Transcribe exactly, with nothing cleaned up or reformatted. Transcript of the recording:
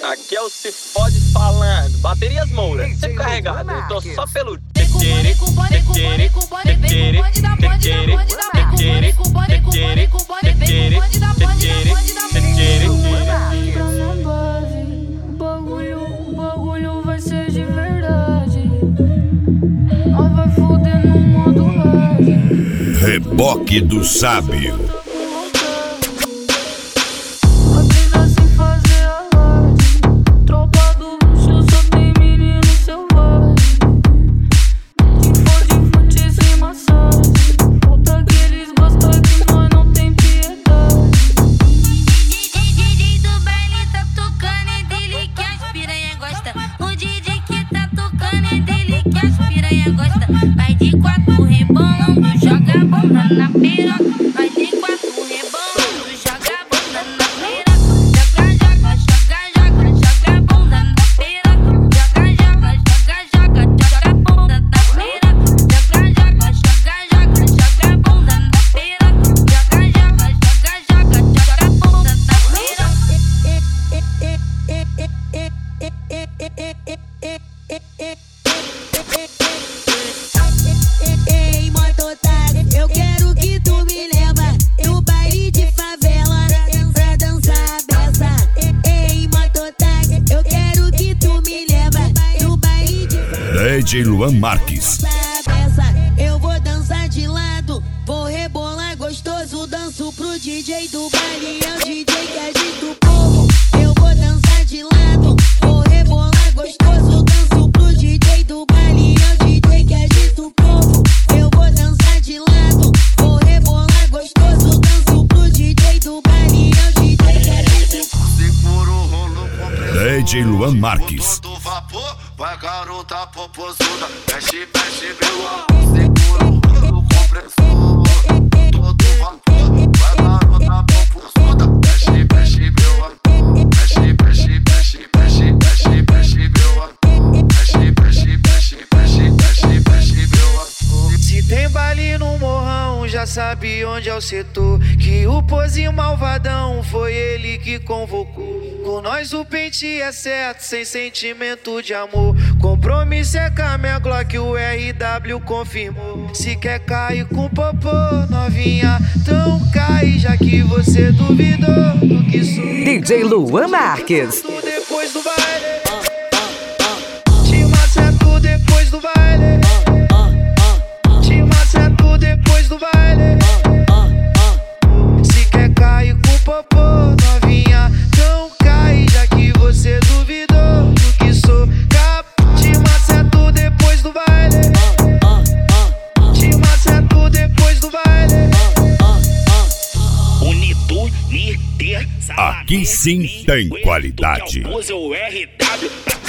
Aqui é o Se Fode falando. Baterias Moura, sempre carregado. Eu tô só pelo tequere, tequere, tequere, tequere, tequere, tequere, tequere, tequere, tequere. Entra na base, o bagulho, o bagulho vai ser de verdade. Nós vai foder no modo hard. Reboque do Sábio. Vai de quatro rebolando, joga a bunda na piroca. Vai de quatro rebolando, joga a bunda na piroca. Joga, joga, joga, joga, joga a bunda na piroca. Joga, joga, joga, joga, joga a bunda na piroca. Joga, joga, joga, joga, joga a bunda na piroca. Joga, joga, joga, joga, joga a bunda na Ei, mototáxi, eu quero que tu me leva no baile de favela pra dançar a beça. Ei, mototáxi, eu quero que tu me leva no baile de favela. D J Luan Marques. Eu vou dançar de lado, vou rebolar gostoso, danço pro D J do baile, é o D J que agita o povo. Eu vou dançar de lado, vou rebolar gostoso, danço pro D J do baile, é o D J que agita o povo. Eu vou dançar de lado, vou rebolar gostoso, danço pro D J do baile, é o D J que agita o povo. Segura o rolo compressor. D J Luan Marques. Todo vapor, vai garota popozuda. Mexe, mexe, meu amor. Segura o rolo compressor. Todo vapor, vai garota popozuda. Mexe, mexe, meu amor. Mexe, mexe, mexe, mexe, mexe, mexe, meu amor. Mexe, mexe, mexe, mexe, mexe, mexe, meu amor. Se tem baile no morrão, já sabe onde é o setor. Que o pozinho malvadão foi ele que convocou. Com nós o pente é certo, sem sentimento de amor. Compromisso é com a minha Glock, o R W confirmou. Se quer cair com popô, novinha, então cai. Já que você duvidou do que sou. D J Luan Marques. Depois do baile, te macento depois do baile. Te macento depois do baile. Se quer cair com popô, novinha, então cai. Já que você duvidou do que sou. Cap, te macento depois do baile. Te macento depois do baile. Aqui sim tem qualidade. O R W